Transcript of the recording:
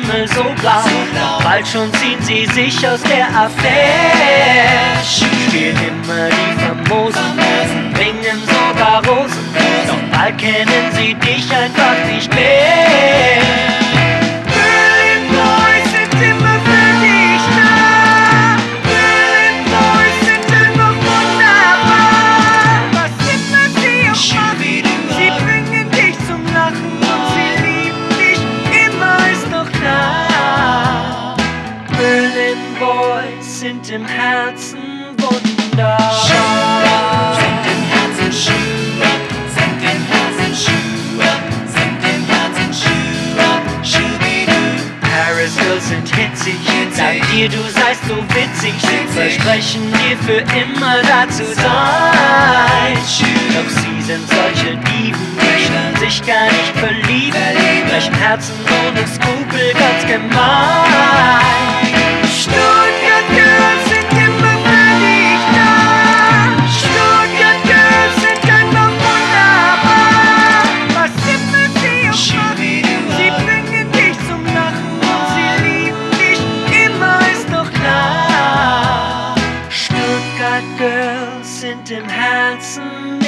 Himmel so blau. Doch bald schon ziehen sie sich aus der Affäre. Spielen immer die Famosen, bringen sogar Rosen. Doch bald kennen sie dich einfach nicht mehr. Berlin Boys sind immer für dich da. Berlin Boys sind immer wunderbar. Was immer sie auch machen, sie bringen dich zum Lachen und sie lieben dich, immer ist doch klar. Berlin Boys sind im Herzen wunderbar. Paris Girls sind hitzig, sag dir, du seist so witzig. Sie versprechen dir für immer da zu sein. Doch sie sind solche Dieben, möchten sich gar nicht verlieben, brechen Herzen ohne Skrupel, ganz gemein. Stuttgart Girls sind immer für dich da. Stuttgart Girls sind einfach wunderbar. Was immer sie auch machen, sie bringen dich zum Lachen und sie lieben dich, immer ist doch klar. Stuttgart Girls sind im Herzen